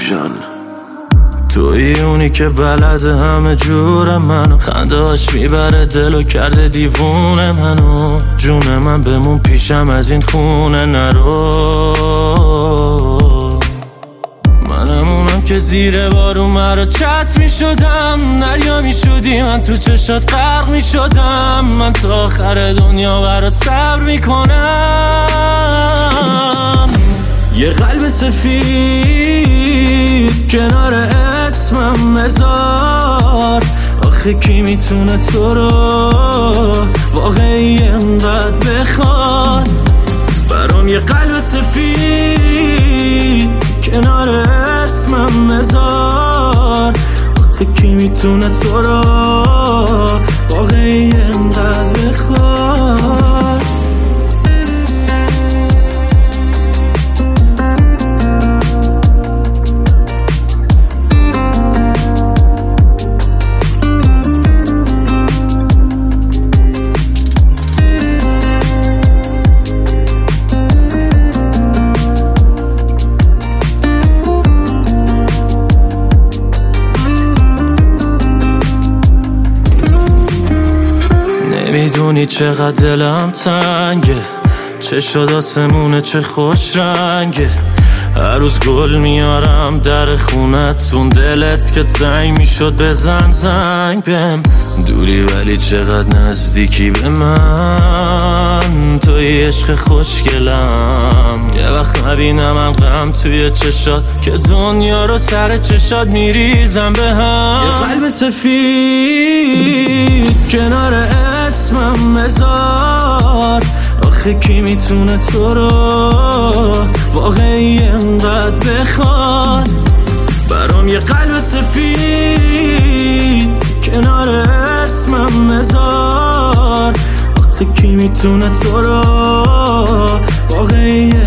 روشن. توی اونی که بلده همه جور منو، خندهاش میبره دلو کرده دیوونه منو. جون من بمون پیشم از این خونه نرو. منم اونم که زیر بارون مرا چت میشدم، دریا میشدی من تو چشات غرق میشدم. من تا آخر دنیا برات صبر میکنم. یه قلب سفید کنار اسمم بذار. آخه کی میتونه تو رو واقعی انقدر بخواد؟ برام یه قلب سفید کنار اسمم بذار. آخه کی میتونه تو رو واقعی انقدر بخواد؟ میدونی چقدر دلم تنگه، چه شد آسمونه چه خوش رنگه. هر روز گل میارم در خونتون، دلت که تنگ میشد بزن زنگ بهم. دوری ولی چقدر نزدیکی به من، توی عشق خوشگلم. یه وقت نبینم غم توی چشات، که دنیا رو سر چشات میریزم به هم. یه قلب سفید کنار اسمم بذار. آخه کی میتونه تو رو واقعی انقدر بخواد؟ برام یه قلب سفید کنار اسمم بذار. آخه کی میتونه تو رو واقعی